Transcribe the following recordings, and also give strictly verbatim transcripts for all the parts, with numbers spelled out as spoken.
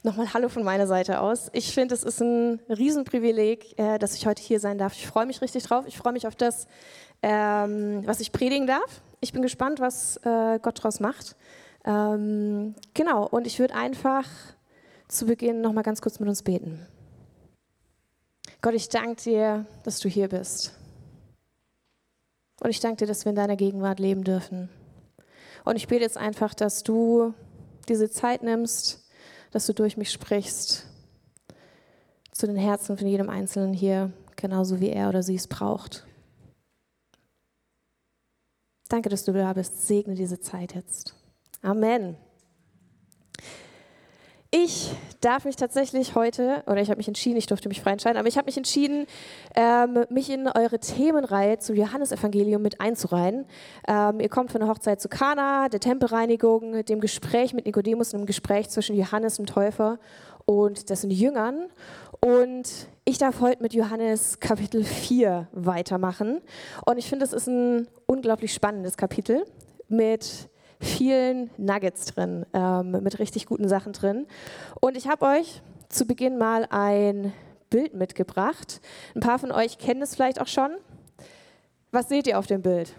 Nochmal Hallo von meiner Seite aus. Ich finde, es ist ein Riesenprivileg, äh, dass ich heute hier sein darf. Ich freue mich richtig drauf. Ich freue mich auf das, ähm, was ich predigen darf. Ich bin gespannt, was äh, Gott daraus macht. Ähm, genau, und ich würde einfach zu Beginn nochmal ganz kurz mit uns beten. Gott, ich danke dir, dass du hier bist. Und ich danke dir, dass wir in deiner Gegenwart leben dürfen. Und ich bete jetzt einfach, dass du diese Zeit nimmst, dass du durch mich sprichst zu den Herzen von jedem Einzelnen hier, genauso wie er oder sie es braucht. Danke, dass du da bist. Segne diese Zeit jetzt. Amen. Ich darf mich tatsächlich heute, oder ich habe mich entschieden, ich durfte mich frei entscheiden, aber ich habe mich entschieden, ähm, mich in eure Themenreihe zum Johannesevangelium mit einzureihen. Ähm, ihr kommt von der Hochzeit zu Kana, der Tempelreinigung, dem Gespräch mit Nikodemus und dem Gespräch zwischen Johannes dem Täufer und dessen Jüngern. Und ich darf heute mit Johannes Kapitel vier weitermachen. Und ich finde, es ist ein unglaublich spannendes Kapitel mit vielen Nuggets drin, ähm, mit richtig guten Sachen drin. Und ich habe euch zu Beginn mal ein Bild mitgebracht. Ein paar von euch kennen es vielleicht auch schon. Was seht ihr auf dem Bild?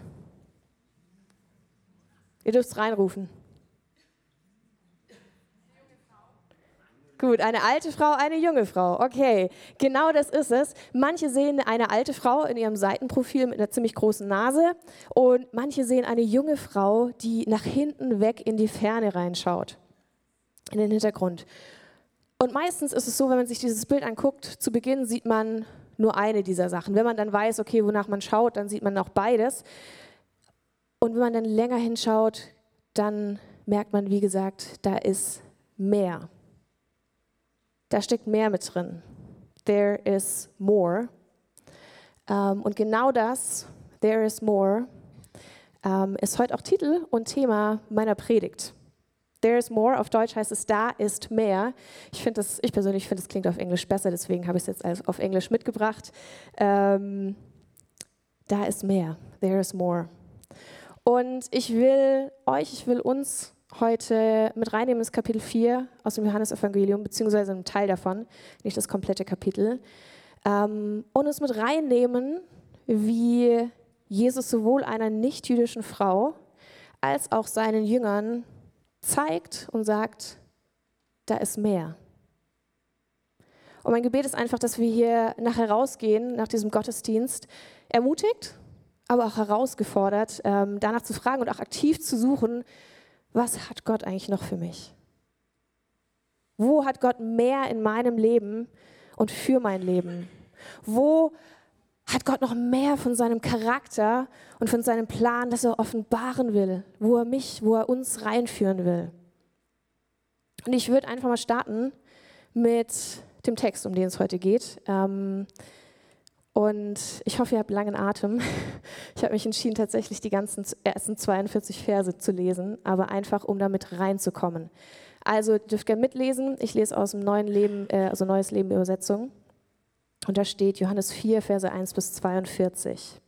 Ihr dürft es reinrufen. Gut, eine alte Frau, eine junge Frau. Okay, genau das ist es. Manche sehen eine alte Frau in ihrem Seitenprofil mit einer ziemlich großen Nase und manche sehen eine junge Frau, die nach hinten weg in die Ferne reinschaut, in den Hintergrund. Und meistens ist es so, wenn man sich dieses Bild anguckt, zu Beginn sieht man nur eine dieser Sachen. Wenn man dann weiß, okay, wonach man schaut, dann sieht man auch beides. Und wenn man dann länger hinschaut, dann merkt man, wie gesagt, da ist mehr. Da steckt mehr mit drin. There is more. Ähm, und genau das, there is more, ähm, ist heute auch Titel und Thema meiner Predigt. There is more, auf Deutsch heißt es, da ist mehr. Ich finde das, ich persönlich finde, das klingt auf Englisch besser, deswegen habe ich es jetzt als auf Englisch mitgebracht. Ähm, da ist mehr, there is more. Und ich will euch, ich will uns heute mit reinnehmen ins Kapitel vier aus dem Johannesevangelium, beziehungsweise einen Teil davon, nicht das komplette Kapitel, ähm, und uns mit reinnehmen, wie Jesus sowohl einer nicht-jüdischen Frau als auch seinen Jüngern zeigt und sagt, da ist mehr. Und mein Gebet ist einfach, dass wir hier nachher rausgehen, nach diesem Gottesdienst, ermutigt, aber auch herausgefordert, ähm, danach zu fragen und auch aktiv zu suchen, was hat Gott eigentlich noch für mich? Wo hat Gott mehr in meinem Leben und für mein Leben? Wo hat Gott noch mehr von seinem Charakter und von seinem Plan, das er offenbaren will? Wo er mich, wo er uns reinführen will? Und ich würde einfach mal starten mit dem Text, um den es heute geht. Ähm, Und ich hoffe, ihr habt langen Atem. Ich habe mich entschieden, tatsächlich die ganzen ersten zweiundvierzig Verse zu lesen, aber einfach, um damit reinzukommen. Also ihr dürft gerne mitlesen. Ich lese aus dem Neuen Leben, äh, also Neues Leben Übersetzung. Und da steht Johannes vier, Verse eins bis zweiundvierzig.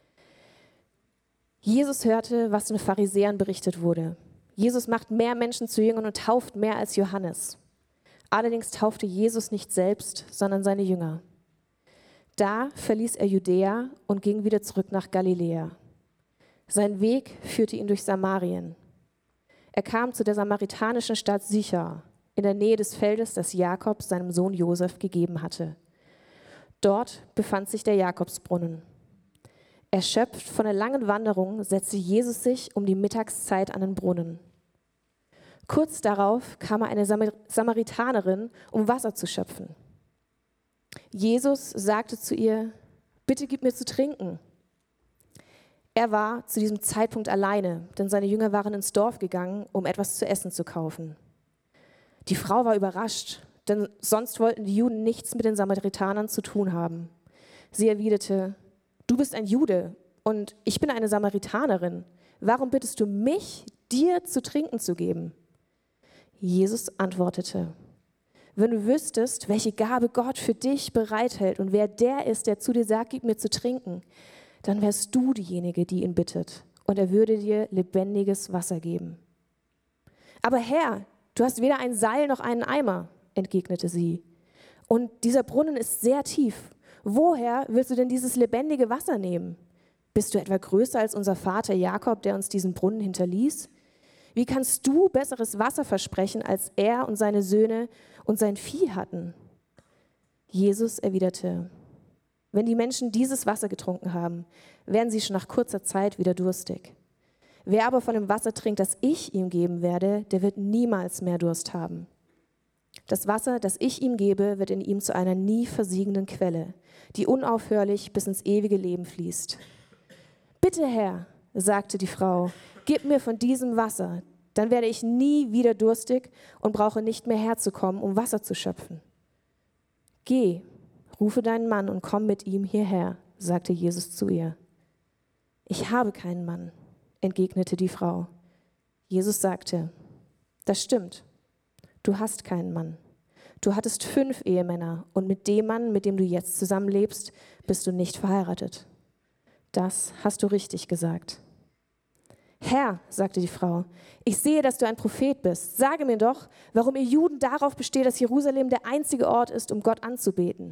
Jesus hörte, was den Pharisäern berichtet wurde. Jesus macht mehr Menschen zu Jüngern und tauft mehr als Johannes. Allerdings taufte Jesus nicht selbst, sondern seine Jünger. Da verließ er Judäa und ging wieder zurück nach Galiläa. Sein Weg führte ihn durch Samarien. Er kam zu der samaritanischen Stadt Sychar, in der Nähe des Feldes, das Jakob seinem Sohn Josef gegeben hatte. Dort befand sich der Jakobsbrunnen. Erschöpft von der langen Wanderung setzte Jesus sich um die Mittagszeit an den Brunnen. Kurz darauf kam eine Samar- Samaritanerin, um Wasser zu schöpfen. Jesus sagte zu ihr, bitte gib mir zu trinken. Er war zu diesem Zeitpunkt alleine, denn seine Jünger waren ins Dorf gegangen, um etwas zu essen zu kaufen. Die Frau war überrascht, denn sonst wollten die Juden nichts mit den Samaritanern zu tun haben. Sie erwiderte, du bist ein Jude und ich bin eine Samaritanerin. Warum bittest du mich, dir zu trinken zu geben? Jesus antwortete, wenn du wüsstest, welche Gabe Gott für dich bereithält und wer der ist, der zu dir sagt, gib mir zu trinken, dann wärst du diejenige, die ihn bittet, und er würde dir lebendiges Wasser geben. Aber Herr, du hast weder ein Seil noch einen Eimer, entgegnete sie. Und dieser Brunnen ist sehr tief. Woher willst du denn dieses lebendige Wasser nehmen? Bist du etwa größer als unser Vater Jakob, der uns diesen Brunnen hinterließ? Wie kannst du besseres Wasser versprechen, als er und seine Söhne und sein Vieh hatten? Jesus erwiderte, wenn die Menschen dieses Wasser getrunken haben, werden sie schon nach kurzer Zeit wieder durstig. Wer aber von dem Wasser trinkt, das ich ihm geben werde, der wird niemals mehr Durst haben. Das Wasser, das ich ihm gebe, wird in ihm zu einer nie versiegenden Quelle, die unaufhörlich bis ins ewige Leben fließt. Bitte, Herr, sagte die Frau, gib mir von diesem Wasser, dann werde ich nie wieder durstig und brauche nicht mehr herzukommen, um Wasser zu schöpfen. Geh, rufe deinen Mann und komm mit ihm hierher, sagte Jesus zu ihr. Ich habe keinen Mann, entgegnete die Frau. Jesus sagte, das stimmt, du hast keinen Mann. Du hattest fünf Ehemänner und mit dem Mann, mit dem du jetzt zusammenlebst, bist du nicht verheiratet. Das hast du richtig gesagt. Herr, sagte die Frau, ich sehe, dass du ein Prophet bist. Sage mir doch, warum ihr Juden darauf besteht, dass Jerusalem der einzige Ort ist, um Gott anzubeten.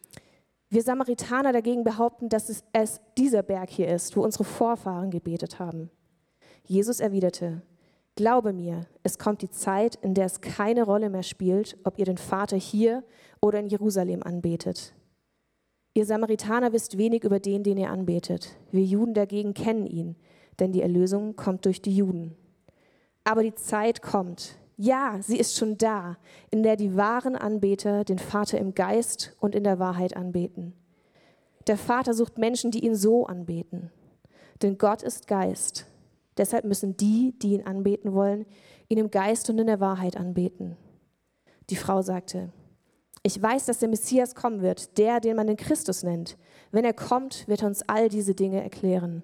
Wir Samaritaner dagegen behaupten, dass es, es dieser Berg hier ist, wo unsere Vorfahren gebetet haben. Jesus erwiderte, glaube mir, es kommt die Zeit, in der es keine Rolle mehr spielt, ob ihr den Vater hier oder in Jerusalem anbetet. Ihr Samaritaner wisst wenig über den, den ihr anbetet. Wir Juden dagegen kennen ihn, denn die Erlösung kommt durch die Juden. Aber die Zeit kommt, ja, sie ist schon da, in der die wahren Anbeter den Vater im Geist und in der Wahrheit anbeten. Der Vater sucht Menschen, die ihn so anbeten. Denn Gott ist Geist. Deshalb müssen die, die ihn anbeten wollen, ihn im Geist und in der Wahrheit anbeten. Die Frau sagte, ich weiß, dass der Messias kommen wird, der, den man den Christus nennt. Wenn er kommt, wird er uns all diese Dinge erklären.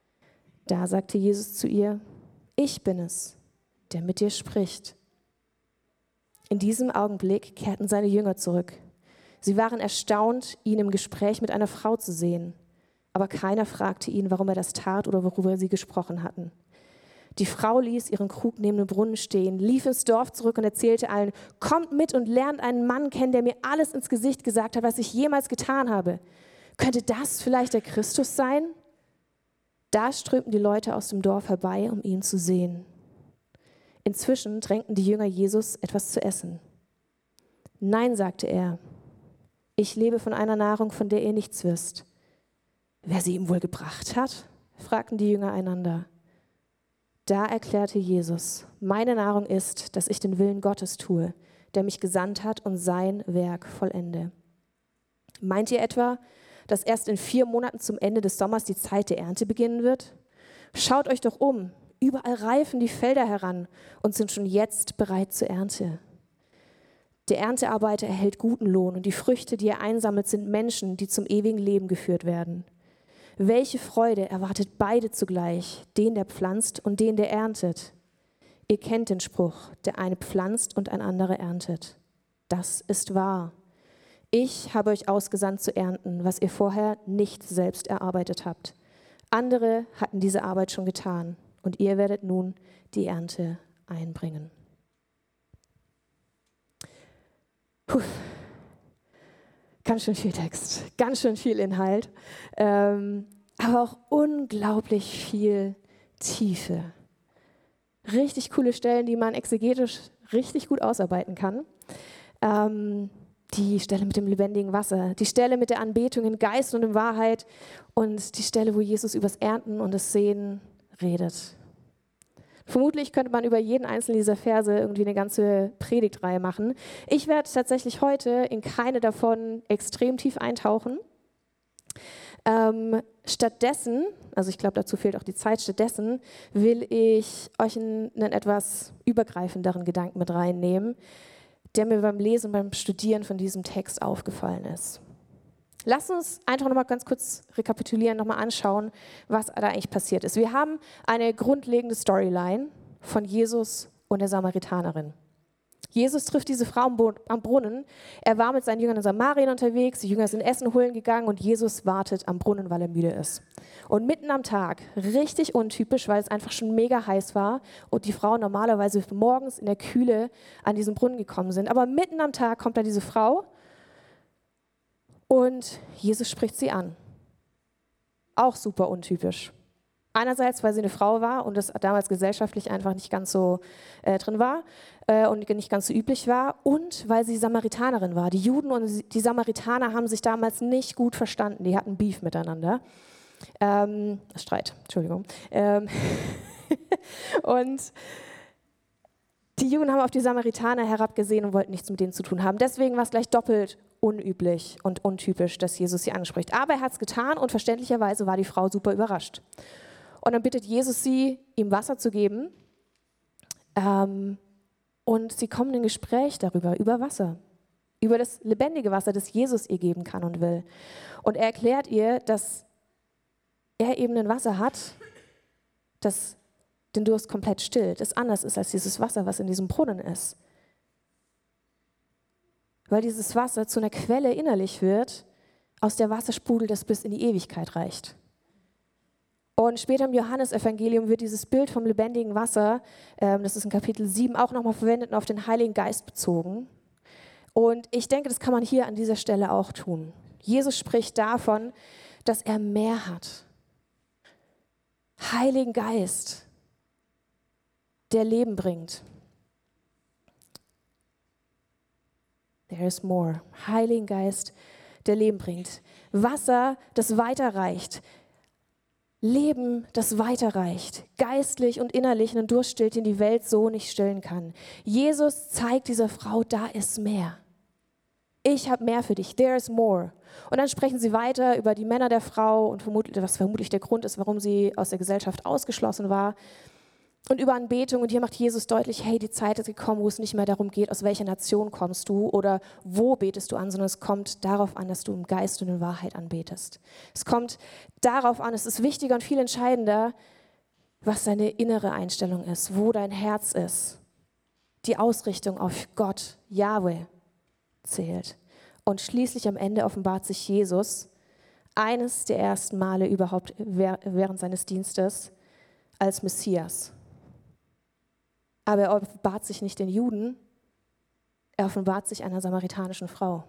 Da sagte Jesus zu ihr, ich bin es, der mit dir spricht. In diesem Augenblick kehrten seine Jünger zurück. Sie waren erstaunt, ihn im Gespräch mit einer Frau zu sehen. Aber keiner fragte ihn, warum er das tat oder worüber sie gesprochen hatten. Die Frau ließ ihren Krug neben dem Brunnen stehen, lief ins Dorf zurück und erzählte allen, kommt mit und lernt einen Mann kennen, der mir alles ins Gesicht gesagt hat, was ich jemals getan habe. Könnte das vielleicht der Christus sein? Da strömten die Leute aus dem Dorf herbei, um ihn zu sehen. Inzwischen drängten die Jünger Jesus, etwas zu essen. Nein, sagte er, ich lebe von einer Nahrung, von der ihr nichts wisst. Wer sie ihm wohl gebracht hat? Fragten die Jünger einander. Da erklärte Jesus, meine Nahrung ist, dass ich den Willen Gottes tue, der mich gesandt hat und sein Werk vollende. Meint ihr etwa, dass erst in vier Monaten zum Ende des Sommers die Zeit der Ernte beginnen wird? Schaut euch doch um, überall reifen die Felder heran und sind schon jetzt bereit zur Ernte. Der Erntearbeiter erhält guten Lohn und die Früchte, die er einsammelt, sind Menschen, die zum ewigen Leben geführt werden. Welche Freude erwartet beide zugleich, den, der pflanzt und den, der erntet. Ihr kennt den Spruch, der eine pflanzt und ein anderer erntet. Das ist wahr. Ich habe euch ausgesandt zu ernten, was ihr vorher nicht selbst erarbeitet habt. Andere hatten diese Arbeit schon getan und ihr werdet nun die Ernte einbringen. Puh. Ganz schön viel Text, ganz schön viel Inhalt, ähm, aber auch unglaublich viel Tiefe. Richtig coole Stellen, die man exegetisch richtig gut ausarbeiten kann. Ähm, die Stelle mit dem lebendigen Wasser, die Stelle mit der Anbetung in Geist und in Wahrheit und die Stelle, wo Jesus übers Ernten und das Sehen redet. Vermutlich könnte man über jeden einzelnen dieser Verse irgendwie eine ganze Predigtreihe machen. Ich werde tatsächlich heute in keine davon extrem tief eintauchen. Ähm, stattdessen, also ich glaube, dazu fehlt auch die Zeit, stattdessen will ich euch einen, einen etwas übergreifenderen Gedanken mit reinnehmen, der mir beim Lesen und beim Studieren von diesem Text aufgefallen ist. Lass uns einfach nochmal ganz kurz rekapitulieren, nochmal anschauen, was da eigentlich passiert ist. Wir haben eine grundlegende Storyline von Jesus und der Samaritanerin. Jesus trifft diese Frau am, Bo- am Brunnen. Er war mit seinen Jüngern in Samarien unterwegs. Die Jünger sind Essen holen gegangen und Jesus wartet am Brunnen, weil er müde ist. Und mitten am Tag, richtig untypisch, weil es einfach schon mega heiß war und die Frauen normalerweise morgens in der Kühle an diesen Brunnen gekommen sind. Aber mitten am Tag kommt da diese Frau und Jesus spricht sie an. Auch super untypisch. Einerseits, weil sie eine Frau war und das damals gesellschaftlich einfach nicht ganz so äh, drin war äh, und nicht ganz so üblich war, und weil sie Samaritanerin war. Die Juden und die Samaritaner haben sich damals nicht gut verstanden. Die hatten Beef miteinander. Ähm, Streit, Entschuldigung. Ähm und die Juden haben auf die Samaritaner herabgesehen und wollten nichts mit denen zu tun haben. Deswegen war es gleich doppelt unüblich und untypisch, dass Jesus sie anspricht. Aber er hat es getan und verständlicherweise war die Frau super überrascht. Und dann bittet Jesus sie, ihm Wasser zu geben. Ähm, und sie kommen in ein Gespräch darüber, über Wasser. Über das lebendige Wasser, das Jesus ihr geben kann und will. Und er erklärt ihr, dass er eben ein Wasser hat, das den Durst komplett stillt, das anders ist als dieses Wasser, was in diesem Brunnen ist. Weil dieses Wasser zu einer Quelle innerlich wird, aus der Wasser sprudelt, das bis in die Ewigkeit reicht. Und später im Johannesevangelium wird dieses Bild vom lebendigen Wasser, ähm, das ist in Kapitel sieben, auch nochmal verwendet und auf den Heiligen Geist bezogen. Und ich denke, das kann man hier an dieser Stelle auch tun. Jesus spricht davon, dass er mehr hat. Heiligen Geist, der Leben bringt. There is more. Heiligen Geist, der Leben bringt. Wasser, das weiterreicht. Leben, das weiterreicht, geistlich und innerlich einen Durst stillt, den die Welt so nicht stillen kann. Jesus zeigt dieser Frau, da ist mehr. Ich habe mehr für dich, there is more. Und dann sprechen sie weiter über die Männer der Frau und vermutlich, was vermutlich der Grund ist, warum sie aus der Gesellschaft ausgeschlossen war. Und über Anbetung, und hier macht Jesus deutlich, hey, die Zeit ist gekommen, wo es nicht mehr darum geht, aus welcher Nation kommst du oder wo betest du an, sondern es kommt darauf an, dass du im Geist und in Wahrheit anbetest. Es kommt darauf an, es ist wichtiger und viel entscheidender, was deine innere Einstellung ist, wo dein Herz ist. Die Ausrichtung auf Gott, Jahwe, zählt. Und schließlich am Ende offenbart sich Jesus, eines der ersten Male überhaupt während seines Dienstes, als Messias. Aber er offenbart sich nicht den Juden, er offenbart sich einer samaritanischen Frau.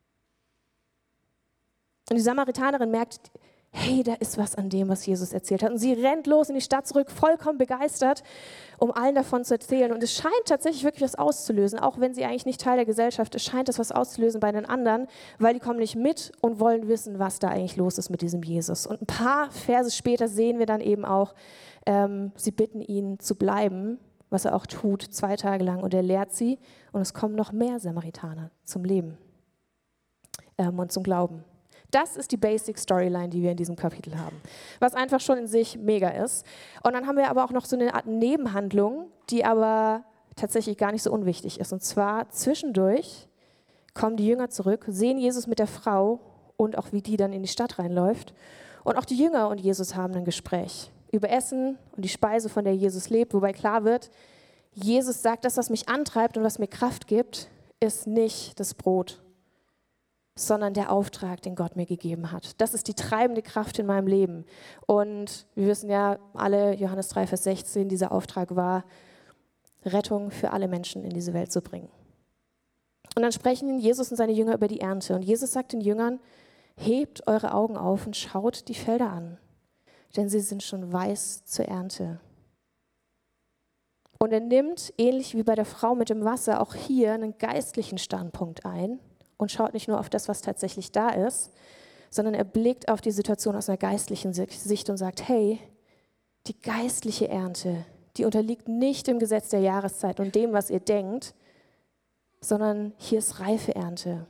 Und die Samaritanerin merkt, hey, da ist was an dem, was Jesus erzählt hat. Und sie rennt los in die Stadt zurück, vollkommen begeistert, um allen davon zu erzählen. Und es scheint tatsächlich wirklich was auszulösen, auch wenn sie eigentlich nicht Teil der Gesellschaft ist, scheint es was auszulösen bei den anderen, weil die kommen nicht mit und wollen wissen, was da eigentlich los ist mit diesem Jesus. Und ein paar Verse später sehen wir dann eben auch, ähm, sie bitten ihn zu bleiben, was er auch tut, zwei Tage lang. Und er lehrt sie und es kommen noch mehr Samaritaner zum Leben ähm, und zum Glauben. Das ist die Basic Storyline, die wir in diesem Kapitel haben, was einfach schon in sich mega ist. Und dann haben wir aber auch noch so eine Art Nebenhandlung, die aber tatsächlich gar nicht so unwichtig ist. Und zwar zwischendurch kommen die Jünger zurück, sehen Jesus mit der Frau und auch wie die dann in die Stadt reinläuft. Und auch die Jünger und Jesus haben ein Gespräch über Essen und die Speise, von der Jesus lebt, wobei klar wird, Jesus sagt, das, was mich antreibt und was mir Kraft gibt, ist nicht das Brot, sondern der Auftrag, den Gott mir gegeben hat. Das ist die treibende Kraft in meinem Leben. Und wir wissen ja alle, Johannes drei, Vers sechzehn, dieser Auftrag war, Rettung für alle Menschen in diese Welt zu bringen. Und dann sprechen Jesus und seine Jünger über die Ernte. Und Jesus sagt den Jüngern, hebt eure Augen auf und schaut die Felder an, denn sie sind schon weiß zur Ernte. Und er nimmt, ähnlich wie bei der Frau mit dem Wasser, auch hier einen geistlichen Standpunkt ein und schaut nicht nur auf das, was tatsächlich da ist, sondern er blickt auf die Situation aus einer geistlichen Sicht und sagt, hey, die geistliche Ernte, die unterliegt nicht dem Gesetz der Jahreszeit und dem, was ihr denkt, sondern hier ist reife Ernte.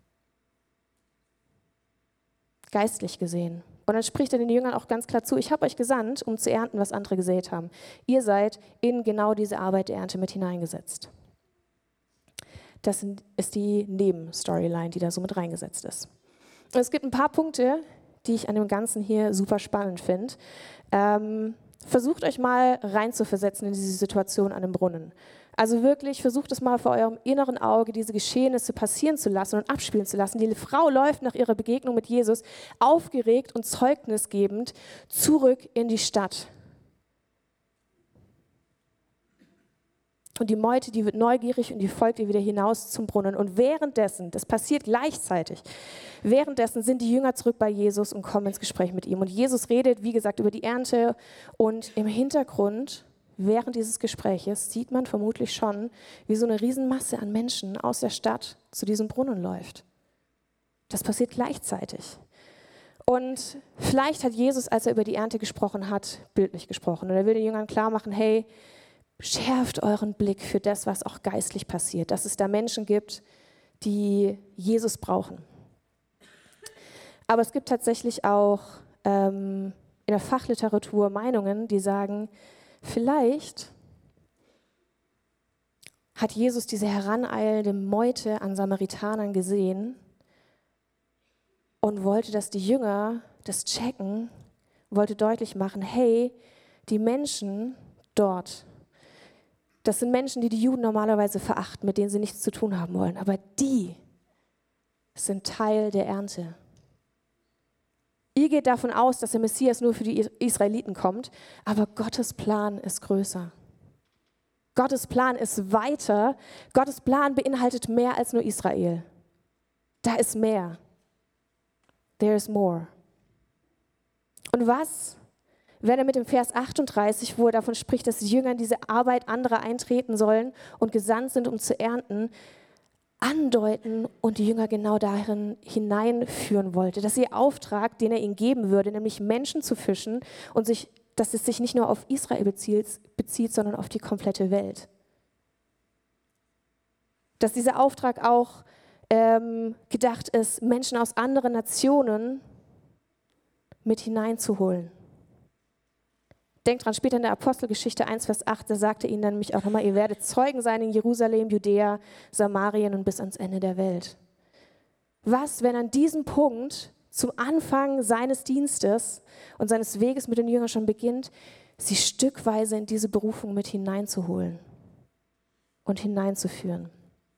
Geistlich gesehen. Und dann spricht er den Jüngern auch ganz klar zu, ich habe euch gesandt, um zu ernten, was andere gesät haben. Ihr seid in genau diese Arbeit der Ernte mit hineingesetzt. Das ist die Nebenstoryline, die da so mit reingesetzt ist. Und es gibt ein paar Punkte, die ich an dem Ganzen hier super spannend finde. Ähm, versucht euch mal reinzuversetzen in diese Situation an dem Brunnen. Also wirklich, versucht es mal vor eurem inneren Auge, diese Geschehnisse passieren zu lassen und abspielen zu lassen. Die Frau läuft nach ihrer Begegnung mit Jesus aufgeregt und zeugnisgebend zurück in die Stadt. Und die Meute, die wird neugierig und die folgt ihr wieder hinaus zum Brunnen. Und währenddessen, das passiert gleichzeitig, währenddessen sind die Jünger zurück bei Jesus und kommen ins Gespräch mit ihm. Und Jesus redet, wie gesagt, über die Ernte. Und im Hintergrund, während dieses Gespräches, sieht man vermutlich schon, wie so eine Riesenmasse an Menschen aus der Stadt zu diesem Brunnen läuft. Das passiert gleichzeitig. Und vielleicht hat Jesus, als er über die Ernte gesprochen hat, bildlich gesprochen. Und er will den Jüngern klar machen, hey, schärft euren Blick für das, was auch geistlich passiert, dass es da Menschen gibt, die Jesus brauchen. Aber es gibt tatsächlich auch ähm, in der Fachliteratur Meinungen, die sagen, vielleicht hat Jesus diese heraneilende Meute an Samaritanern gesehen und wollte, dass die Jünger das checken, wollte deutlich machen, hey, die Menschen dort, das sind Menschen, die die Juden normalerweise verachten, mit denen sie nichts zu tun haben wollen. Aber die sind Teil der Ernte. Ihr geht davon aus, dass der Messias nur für die Israeliten kommt, aber Gottes Plan ist größer. Gottes Plan ist weiter. Gottes Plan beinhaltet mehr als nur Israel. Da ist mehr. There is more. Und was, wenn er mit dem Vers achtunddreißig, wo er davon spricht, dass die Jünger in diese Arbeit anderer eintreten sollen und gesandt sind, um zu ernten, andeuten und die Jünger genau darin hineinführen wollte, dass ihr Auftrag, den er ihnen geben würde, nämlich Menschen zu fischen und sich, dass es sich nicht nur auf Israel bezieht, bezieht, sondern auf die komplette Welt. Dass dieser Auftrag auch ähm, gedacht ist, Menschen aus anderen Nationen mit hineinzuholen. Denkt dran, später in der Apostelgeschichte eins, Vers acht, da sagte ihnen dann nämlich auch nochmal, ihr werdet Zeugen sein in Jerusalem, Judäa, Samarien und bis ans Ende der Welt. Was, wenn an diesem Punkt zum Anfang seines Dienstes und seines Weges mit den Jüngern schon beginnt, sie stückweise in diese Berufung mit hineinzuholen und hineinzuführen?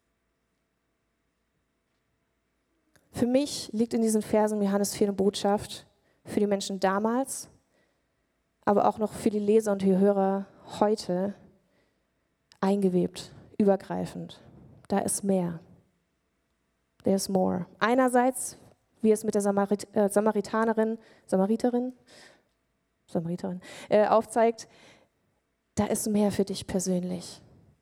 Für mich liegt in diesen Versen Johannes vier eine Botschaft für die Menschen damals, aber auch noch für die Leser und die Hörer heute eingewebt, übergreifend. Da ist mehr. There is more. Einerseits, wie es mit der Samarit- äh, Samaritanerin, Samariterin, Samariterin äh, aufzeigt, da ist mehr für dich persönlich.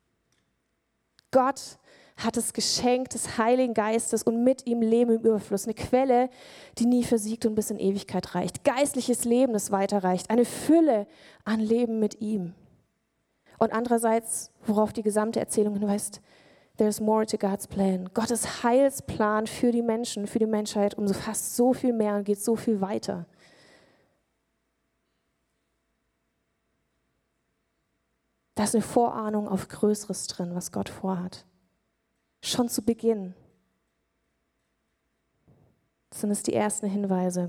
Gott hat das Geschenk des Heiligen Geistes und mit ihm Leben im Überfluss. Eine Quelle, die nie versiegt und bis in Ewigkeit reicht. Geistliches Leben, das weiterreicht. Eine Fülle an Leben mit ihm. Und andererseits, worauf die gesamte Erzählung hinweist, there's more to God's plan. Gottes Heilsplan für die Menschen, für die Menschheit umfasst so viel mehr und geht so viel weiter. Da ist eine Vorahnung auf Größeres drin, was Gott vorhat. Schon zu Beginn. Das sind es die ersten Hinweise.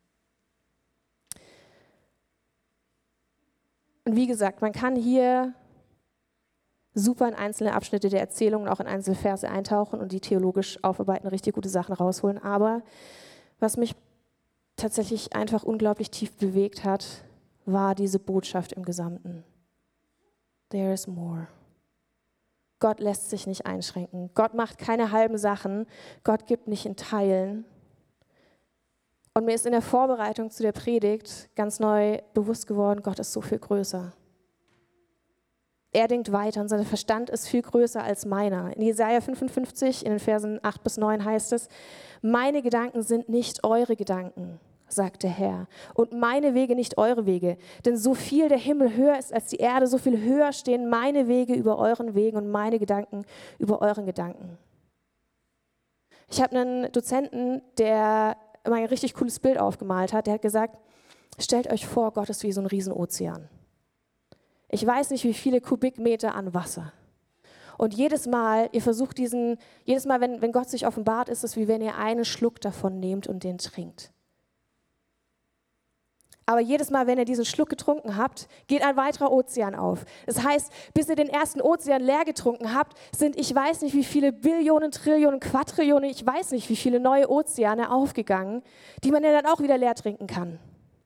Und wie gesagt, man kann hier super in einzelne Abschnitte der Erzählung und auch in einzelne Verse eintauchen und die theologisch aufarbeiten, richtig gute Sachen rausholen. Aber was mich tatsächlich einfach unglaublich tief bewegt hat, war diese Botschaft im Gesamten. There is more. Gott lässt sich nicht einschränken. Gott macht keine halben Sachen. Gott gibt nicht in Teilen. Und mir ist in der Vorbereitung zu der Predigt ganz neu bewusst geworden, Gott ist so viel größer. Er denkt weiter und sein Verstand ist viel größer als meiner. In Jesaja fünfundfünfzig, in den Versen acht bis neun heißt es, meine Gedanken sind nicht eure Gedanken, sagt der Herr, und meine Wege nicht eure Wege. Denn so viel der Himmel höher ist als die Erde, so viel höher stehen meine Wege über euren Wegen und meine Gedanken über euren Gedanken. Ich habe einen Dozenten, der immer ein richtig cooles Bild aufgemalt hat. Der hat gesagt, stellt euch vor, Gott ist wie so ein Riesenozean. Ich weiß nicht, wie viele Kubikmeter an Wasser. Und jedes Mal, ihr versucht diesen, jedes Mal, wenn, wenn Gott sich offenbart, ist es, wie wenn ihr einen Schluck davon nehmt und den trinkt. Aber jedes Mal, wenn ihr diesen Schluck getrunken habt, geht ein weiterer Ozean auf. Das heißt, bis ihr den ersten Ozean leer getrunken habt, sind ich weiß nicht wie viele Billionen, Trillionen, Quadrillionen, ich weiß nicht wie viele neue Ozeane aufgegangen, die man ja dann auch wieder leer trinken kann.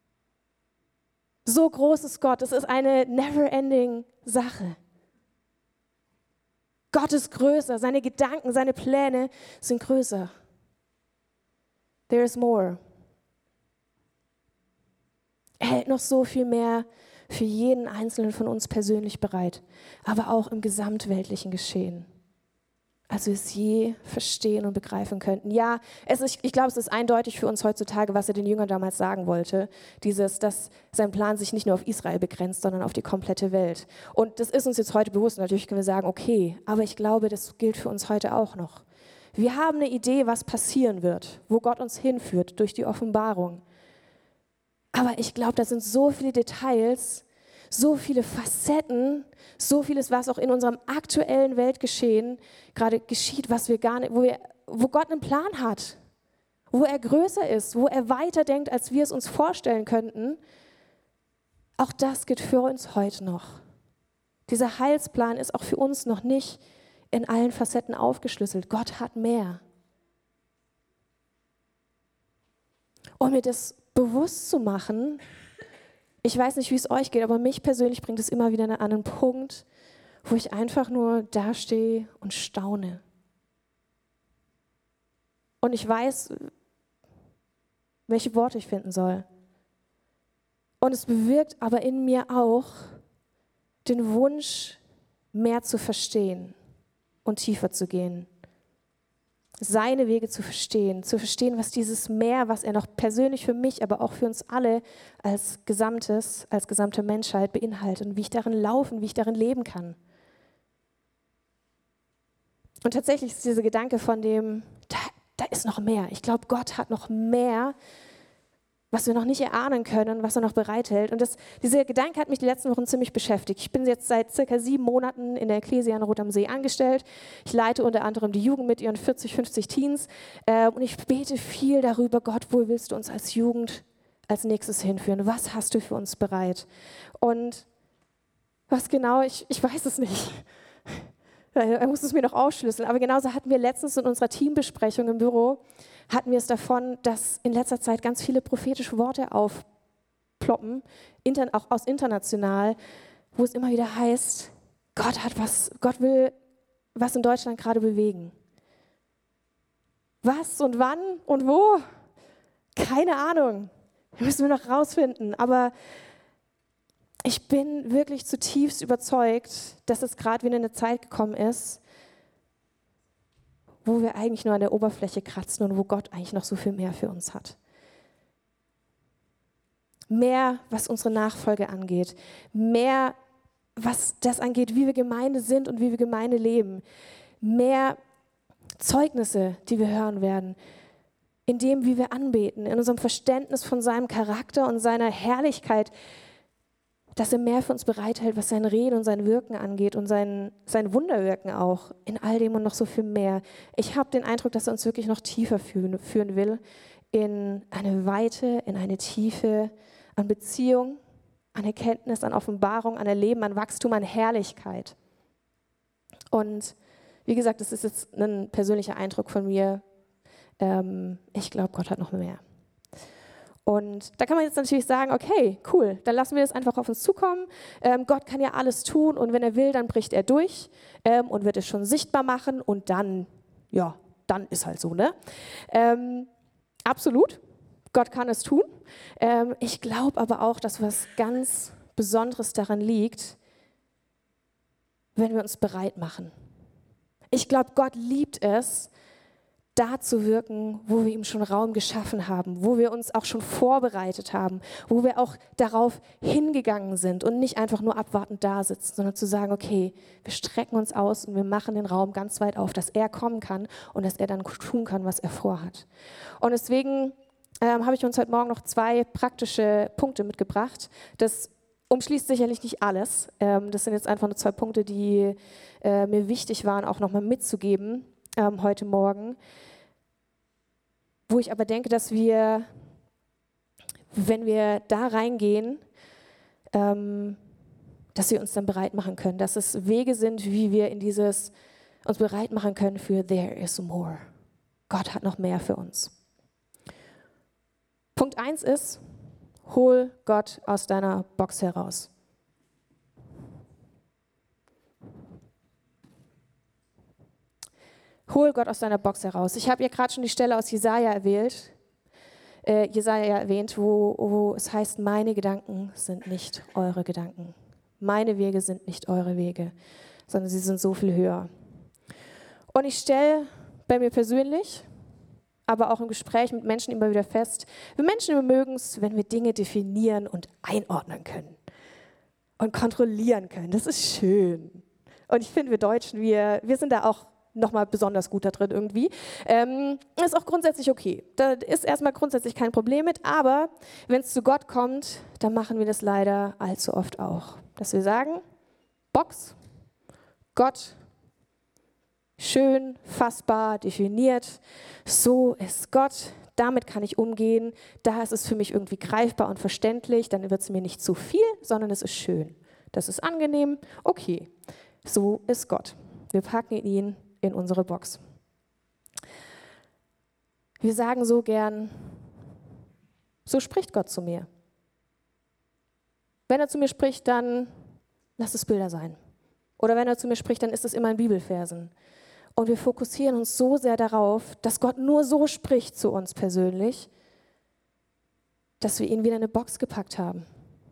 So groß ist Gott, es ist eine never-ending Sache. Gott ist größer, seine Gedanken, seine Pläne sind größer. There is more. Er hält noch so viel mehr für jeden Einzelnen von uns persönlich bereit, aber auch im gesamtweltlichen Geschehen. Als wir es je verstehen und begreifen könnten. Ja, es ist, ich glaube, es ist eindeutig für uns heutzutage, was er den Jüngern damals sagen wollte. Dieses, dass sein Plan sich nicht nur auf Israel begrenzt, sondern auf die komplette Welt. Und das ist uns jetzt heute bewusst. Natürlich können wir sagen, okay, aber ich glaube, das gilt für uns heute auch noch. Wir haben eine Idee, was passieren wird, wo Gott uns hinführt durch die Offenbarung. Aber ich glaube, da sind so viele Details, so viele Facetten, so vieles, was auch in unserem aktuellen Weltgeschehen gerade geschieht, was wir gar nicht, wo, wir, wo Gott einen Plan hat, wo er größer ist, wo er weiter denkt, als wir es uns vorstellen könnten. Auch das gilt für uns heute noch. Dieser Heilsplan ist auch für uns noch nicht in allen Facetten aufgeschlüsselt. Gott hat mehr. Um mir das bewusst zu machen, ich weiß nicht, wie es euch geht, aber mich persönlich bringt es immer wieder an einen Punkt, wo ich einfach nur dastehe und staune. Und ich weiß, welche Worte ich finden soll. Und es bewirkt aber in mir auch den Wunsch, mehr zu verstehen und tiefer zu gehen. Seine Wege zu verstehen, zu verstehen, was dieses Meer, was er noch persönlich für mich, aber auch für uns alle als Gesamtes, als gesamte Menschheit beinhaltet und wie ich darin laufen, wie ich darin leben kann. Und tatsächlich ist dieser Gedanke von dem, da, da ist noch mehr. Ich glaube, Gott hat noch mehr, was wir noch nicht erahnen können, was er noch bereithält. Und das, dieser Gedanke hat mich die letzten Wochen ziemlich beschäftigt. Ich bin jetzt seit circa sieben Monaten in der Ekklesia in Rot am See angestellt. Ich leite unter anderem die Jugend mit ihren vierzig, fünfzig Teens. Äh, und ich bete viel darüber, Gott, wo willst du uns als Jugend als nächstes hinführen? Was hast du für uns bereit? Und was genau, ich, ich weiß es nicht. Er muss es mir noch aufschlüsseln. Aber genauso hatten wir letztens in unserer Teambesprechung im Büro, hatten wir es davon, dass in letzter Zeit ganz viele prophetische Worte aufploppen, auch aus international, wo es immer wieder heißt, Gott hat was, Gott will was in Deutschland gerade bewegen. Was und wann und wo? Keine Ahnung. Das müssen wir noch rausfinden. Aber ich bin wirklich zutiefst überzeugt, dass es gerade wieder eine Zeit gekommen ist, wo wir eigentlich nur an der Oberfläche kratzen und wo Gott eigentlich noch so viel mehr für uns hat. Mehr, was unsere Nachfolge angeht. Mehr, was das angeht, wie wir Gemeinde sind und wie wir Gemeinde leben. Mehr Zeugnisse, die wir hören werden. In dem, wie wir anbeten, in unserem Verständnis von seinem Charakter und seiner Herrlichkeit, dass er mehr für uns bereithält, was sein Reden und sein Wirken angeht und sein, sein Wunderwirken auch, in all dem und noch so viel mehr. Ich habe den Eindruck, dass er uns wirklich noch tiefer führen, führen will, in eine Weite, in eine Tiefe an Beziehung, an Erkenntnis, an Offenbarung, an Erleben, an Wachstum, an Herrlichkeit. Und wie gesagt, das ist jetzt ein persönlicher Eindruck von mir. Ähm, ich glaube, Gott hat noch mehr. Und da kann man jetzt natürlich sagen, okay, cool, dann lassen wir das einfach auf uns zukommen. Ähm, Gott kann ja alles tun und wenn er will, dann bricht er durch ähm, und wird es schon sichtbar machen und dann, ja, dann ist halt so, ne? Ähm, absolut, Gott kann es tun. Ähm, ich glaube aber auch, dass was ganz Besonderes daran liegt, wenn wir uns bereit machen. Ich glaube, Gott liebt es, da zu wirken, wo wir ihm schon Raum geschaffen haben, wo wir uns auch schon vorbereitet haben, wo wir auch darauf hingegangen sind und nicht einfach nur abwartend da sitzen, sondern zu sagen, okay, wir strecken uns aus und wir machen den Raum ganz weit auf, dass er kommen kann und dass er dann tun kann, was er vorhat. Und deswegen ähm, habe ich uns heute Morgen noch zwei praktische Punkte mitgebracht. Das umschließt sicherlich nicht alles. Ähm, das sind jetzt einfach nur zwei Punkte, die äh, mir wichtig waren, auch nochmal mitzugeben ähm, heute Morgen. Wo ich aber denke, dass wir wenn wir da reingehen, ähm, dass wir uns dann bereit machen können, dass es Wege sind, wie wir in dieses uns bereit machen können für there is more. Gott hat noch mehr für uns. Punkt eins ist, hol Gott aus deiner Box heraus. Hol Gott aus deiner Box heraus. Ich habe ja gerade schon die Stelle aus Jesaja erwähnt, äh, Jesaja erwähnt, wo, wo es heißt, meine Gedanken sind nicht eure Gedanken. Meine Wege sind nicht eure Wege, sondern sie sind so viel höher. Und ich stelle bei mir persönlich, aber auch im Gespräch mit Menschen immer wieder fest, wir Menschen mögen es, wenn wir Dinge definieren und einordnen können und kontrollieren können. Das ist schön. Und ich finde, wir Deutschen, wir, wir sind da auch nochmal besonders gut da drin irgendwie. Ähm, ist auch grundsätzlich okay. Da ist erstmal grundsätzlich kein Problem mit, aber wenn es zu Gott kommt, dann machen wir das leider allzu oft auch. Dass wir sagen, Box, Gott, schön, fassbar, definiert, so ist Gott, damit kann ich umgehen, da ist es für mich irgendwie greifbar und verständlich, dann wird es mir nicht zu viel, sondern es ist schön. Das ist angenehm, okay, so ist Gott. Wir packen ihn in unsere Box. Wir sagen so gern, so spricht Gott zu mir. Wenn er zu mir spricht, dann lass es Bilder sein. Oder wenn er zu mir spricht, dann ist es immer in Bibelversen. Und wir fokussieren uns so sehr darauf, dass Gott nur so spricht zu uns persönlich, dass wir ihn wieder in eine Box gepackt haben.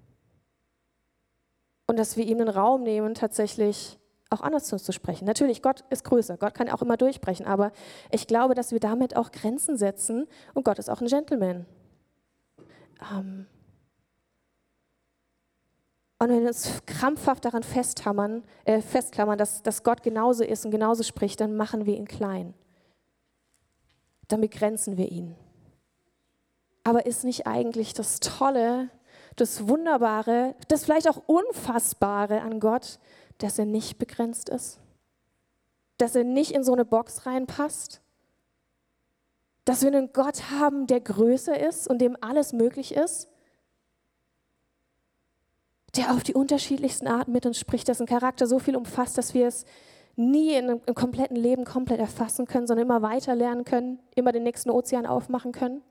Und dass wir ihm den Raum nehmen, tatsächlich auch anders zu uns zu sprechen. Natürlich, Gott ist größer, Gott kann auch immer durchbrechen, aber ich glaube, dass wir damit auch Grenzen setzen und Gott ist auch ein Gentleman. Ähm und wenn wir uns krampfhaft daran festhammern, äh, festklammern, dass, dass Gott genauso ist und genauso spricht, dann machen wir ihn klein. Dann begrenzen wir ihn. Aber ist nicht eigentlich das Tolle, das Wunderbare, das vielleicht auch Unfassbare an Gott, dass er nicht begrenzt ist? Dass er nicht in so eine Box reinpasst? Dass wir einen Gott haben, der größer ist und dem alles möglich ist? Der auf die unterschiedlichsten Arten mit uns spricht, dessen Charakter so viel umfasst, dass wir es nie in einem, im kompletten Leben komplett erfassen können, sondern immer weiter lernen können, immer den nächsten Ozean aufmachen können?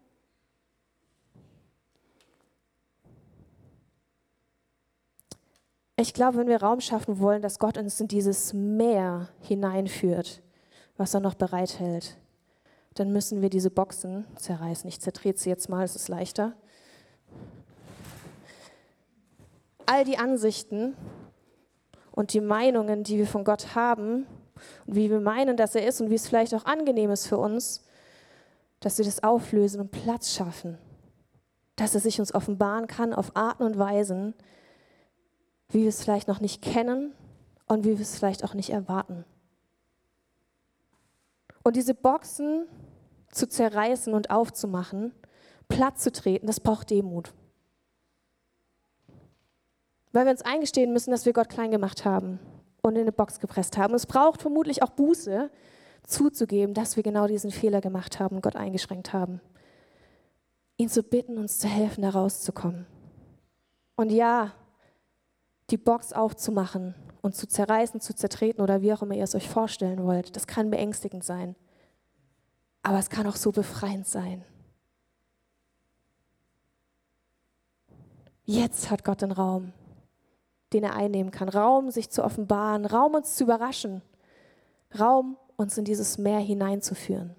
Ich glaube, wenn wir Raum schaffen wollen, dass Gott uns in dieses Meer hineinführt, was er noch bereithält, dann müssen wir diese Boxen zerreißen. Ich zertrete sie jetzt mal, es ist leichter. All die Ansichten und die Meinungen, die wir von Gott haben und wie wir meinen, dass er ist und wie es vielleicht auch angenehm ist für uns, dass wir das auflösen und Platz schaffen, dass er sich uns offenbaren kann auf Arten und Weisen, wie wir es vielleicht noch nicht kennen und wie wir es vielleicht auch nicht erwarten. Und diese Boxen zu zerreißen und aufzumachen, platt zu treten, das braucht Demut. Weil wir uns eingestehen müssen, dass wir Gott klein gemacht haben und in eine Box gepresst haben. Und es braucht vermutlich auch Buße, zuzugeben, dass wir genau diesen Fehler gemacht haben und Gott eingeschränkt haben. Ihn zu bitten, uns zu helfen, da rauszukommen. Und ja, die Box aufzumachen und zu zerreißen, zu zertreten oder wie auch immer ihr es euch vorstellen wollt, das kann beängstigend sein. Aber es kann auch so befreiend sein. Jetzt hat Gott den Raum, den er einnehmen kann. Raum, sich zu offenbaren, Raum, uns zu überraschen. Raum, uns in dieses Meer hineinzuführen.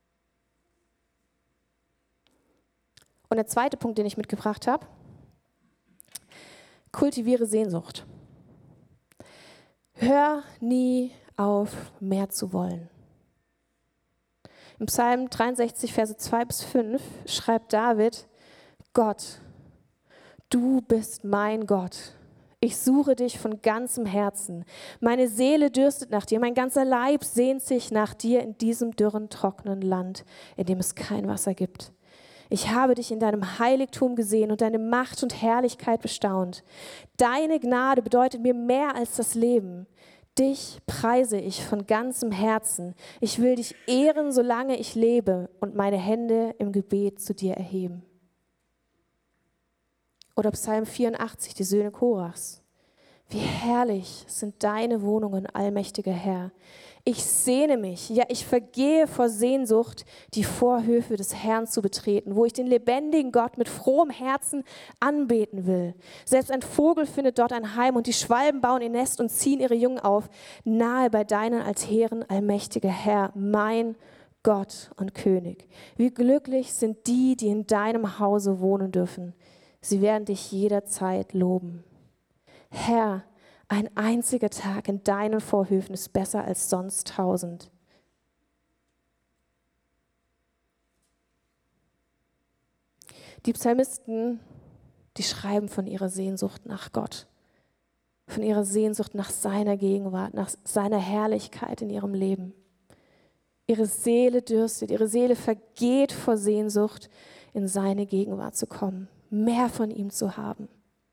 Und der zweite Punkt, den ich mitgebracht habe, kultiviere Sehnsucht. Hör nie auf, mehr zu wollen. Im Psalm dreiundsechzig, Verse zwei bis fünf schreibt David, Gott, du bist mein Gott. Ich suche dich von ganzem Herzen. Meine Seele dürstet nach dir, mein ganzer Leib sehnt sich nach dir in diesem dürren, trockenen Land, in dem es kein Wasser gibt. Ich habe dich in deinem Heiligtum gesehen und deine Macht und Herrlichkeit bestaunt. Deine Gnade bedeutet mir mehr als das Leben. Dich preise ich von ganzem Herzen. Ich will dich ehren, solange ich lebe und meine Hände im Gebet zu dir erheben. Oder Psalm vierundachtzig, die Söhne Korachs. Wie herrlich sind deine Wohnungen, allmächtiger Herr. Ich sehne mich, ja, ich vergehe vor Sehnsucht, die Vorhöfe des Herrn zu betreten, wo ich den lebendigen Gott mit frohem Herzen anbeten will. Selbst ein Vogel findet dort ein Heim und die Schwalben bauen ihr Nest und ziehen ihre Jungen auf, nahe bei deinen Altären, allmächtiger Herr, mein Gott und König. Wie glücklich sind die, die in deinem Hause wohnen dürfen. Sie werden dich jederzeit loben. Herr, ein einziger Tag in deinen Vorhöfen ist besser als sonst tausend. Die Psalmisten, die schreiben von ihrer Sehnsucht nach Gott, von ihrer Sehnsucht nach seiner Gegenwart, nach seiner Herrlichkeit in ihrem Leben. Ihre Seele dürstet, ihre Seele vergeht vor Sehnsucht, in seine Gegenwart zu kommen, mehr von ihm zu haben.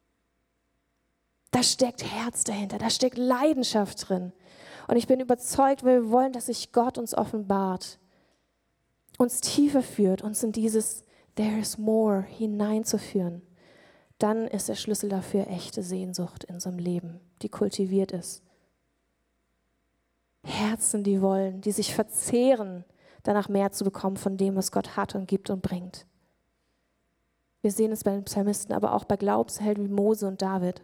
Da steckt Herz dahinter, da steckt Leidenschaft drin. Und ich bin überzeugt, weil wir wollen, dass sich Gott uns offenbart, uns tiefer führt, uns in dieses There is more hineinzuführen. Dann ist der Schlüssel dafür echte Sehnsucht in unserem Leben, die kultiviert ist. Herzen, die wollen, die sich verzehren, danach mehr zu bekommen von dem, was Gott hat und gibt und bringt. Wir sehen es bei den Psalmisten, aber auch bei Glaubenshelden wie Mose und David.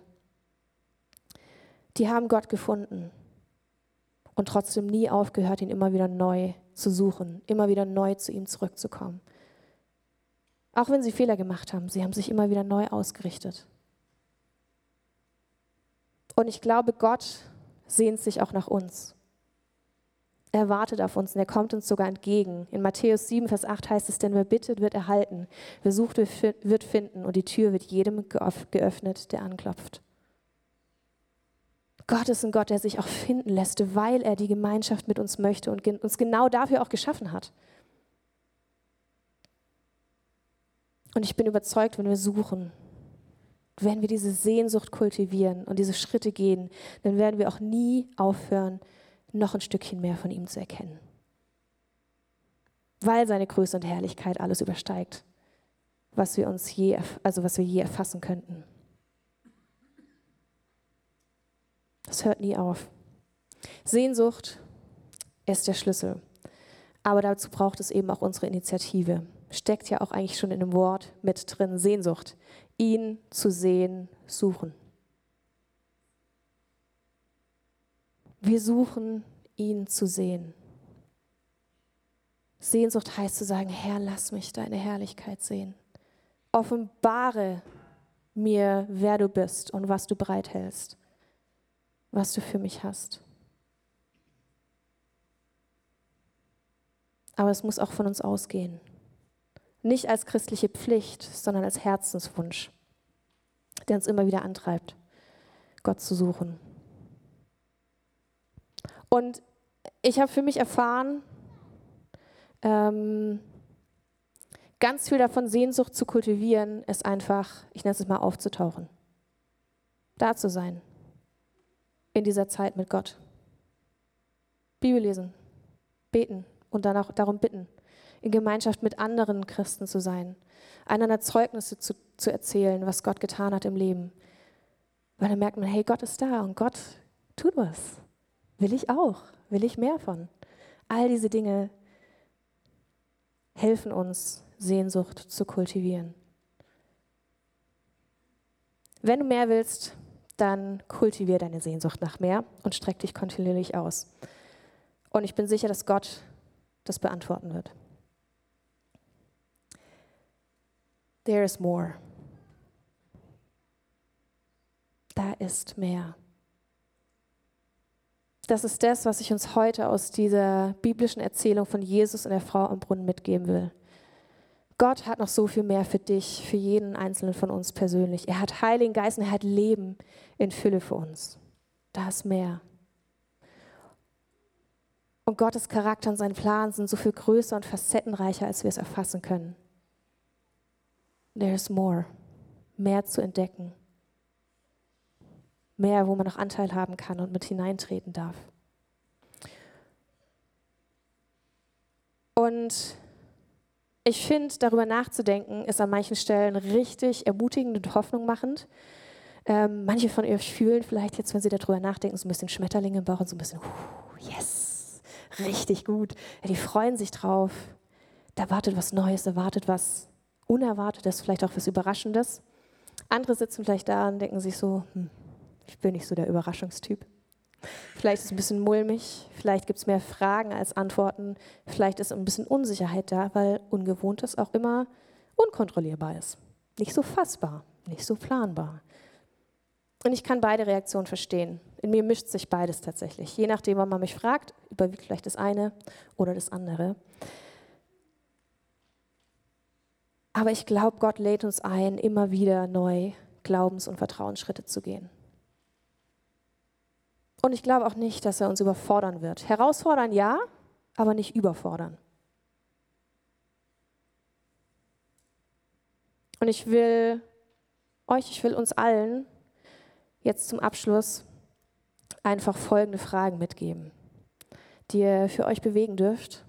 Die haben Gott gefunden und trotzdem nie aufgehört, ihn immer wieder neu zu suchen, immer wieder neu zu ihm zurückzukommen. Auch wenn sie Fehler gemacht haben, sie haben sich immer wieder neu ausgerichtet. Und ich glaube, Gott sehnt sich auch nach uns. Er wartet auf uns und er kommt uns sogar entgegen. In Matthäus sieben, Vers acht heißt es, denn wer bittet, wird erhalten, wer sucht, wird finden und die Tür wird jedem geöffnet, der anklopft. Gott ist ein Gott, der sich auch finden lässt, weil er die Gemeinschaft mit uns möchte und uns genau dafür auch geschaffen hat. Und ich bin überzeugt, wenn wir suchen, wenn wir diese Sehnsucht kultivieren und diese Schritte gehen, dann werden wir auch nie aufhören, noch ein Stückchen mehr von ihm zu erkennen. Weil seine Größe und Herrlichkeit alles übersteigt, was wir uns je, also was wir je erfassen könnten. Das hört nie auf. Sehnsucht ist der Schlüssel. Aber dazu braucht es eben auch unsere Initiative. Steckt ja auch eigentlich schon in dem Wort mit drin, Sehnsucht. Ihn zu sehen, suchen. Wir suchen, ihn zu sehen. Sehnsucht heißt zu sagen, Herr, lass mich deine Herrlichkeit sehen. Offenbare mir, wer du bist und was du bereithältst, was du für mich hast. Aber es muss auch von uns ausgehen. Nicht als christliche Pflicht, sondern als Herzenswunsch, der uns immer wieder antreibt, Gott zu suchen. Und ich habe für mich erfahren, ähm, ganz viel davon, Sehnsucht zu kultivieren, ist einfach, ich nenne es mal, aufzutauchen. Da zu sein. In dieser Zeit mit Gott. Bibel lesen, beten und dann auch darum bitten, in Gemeinschaft mit anderen Christen zu sein, einander Zeugnisse zu, zu erzählen, was Gott getan hat im Leben. Weil dann merkt man, hey, Gott ist da und Gott tut was. Will ich auch, will ich mehr von. All diese Dinge helfen uns, Sehnsucht zu kultivieren. Wenn du mehr willst, dann kultivier deine Sehnsucht nach mehr und streck dich kontinuierlich aus. Und ich bin sicher, dass Gott das beantworten wird. There is more. Da ist mehr. Das ist das, was ich uns heute aus dieser biblischen Erzählung von Jesus und der Frau am Brunnen mitgeben will. Gott hat noch so viel mehr für dich, für jeden Einzelnen von uns persönlich. Er hat Heiligen Geist und er hat Leben in Fülle für uns. Da ist mehr. Und Gottes Charakter und sein Plan sind so viel größer und facettenreicher, als wir es erfassen können. There is more. Mehr zu entdecken. Mehr, wo man noch Anteil haben kann und mit hineintreten darf. Und Ich finde, darüber nachzudenken, ist an manchen Stellen richtig ermutigend und hoffnungmachend. Ähm, manche von euch fühlen vielleicht jetzt, wenn sie darüber nachdenken, so ein bisschen Schmetterlinge im Bauch und so ein bisschen, uh, yes, richtig gut. Ja, die freuen sich drauf. Da wartet was Neues, da wartet was Unerwartetes, vielleicht auch was Überraschendes. Andere sitzen vielleicht da und denken sich so, hm, ich bin nicht so der Überraschungstyp. Vielleicht ist es ein bisschen mulmig, vielleicht gibt es mehr Fragen als Antworten, vielleicht ist ein bisschen Unsicherheit da, weil Ungewohntes auch immer unkontrollierbar ist. Nicht so fassbar, nicht so planbar. Und ich kann beide Reaktionen verstehen. In mir mischt sich beides tatsächlich. Je nachdem, wann man mich fragt, überwiegt vielleicht das eine oder das andere. Aber ich glaube, Gott lädt uns ein, immer wieder neu Glaubens- und Vertrauensschritte zu gehen. Und ich glaube auch nicht, dass er uns überfordern wird. Herausfordern ja, aber nicht überfordern. Und ich will euch, ich will uns allen jetzt zum Abschluss einfach folgende Fragen mitgeben, die ihr für euch bewegen dürft.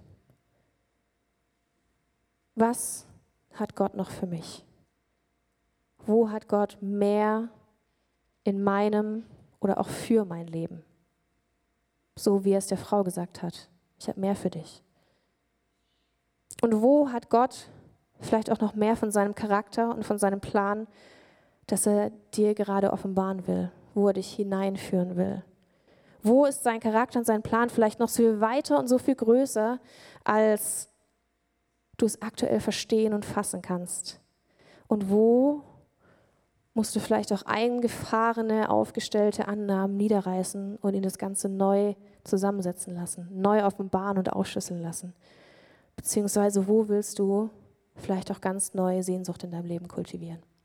Was hat Gott noch für mich? Wo hat Gott mehr in meinem oder auch für mein Leben? So wie er es der Frau gesagt hat. Ich habe mehr für dich. Und wo hat Gott vielleicht auch noch mehr von seinem Charakter und von seinem Plan, dass er dir gerade offenbaren will, wo er dich hineinführen will? Wo ist sein Charakter und sein Plan vielleicht noch so viel weiter und so viel größer, als du es aktuell verstehen und fassen kannst? Und wo musst du vielleicht auch eingefahrene, aufgestellte Annahmen niederreißen und ihn das Ganze neu zusammensetzen lassen, neu offenbaren und ausschlüsseln lassen? Beziehungsweise wo willst du vielleicht auch ganz neue Sehnsucht in deinem Leben kultivieren?